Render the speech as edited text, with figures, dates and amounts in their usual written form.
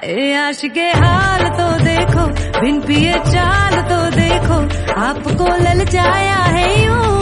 हाय आशिके हाल तो देखो, बिन पिए चाल तो देखो, आपको ललचाया है यूं।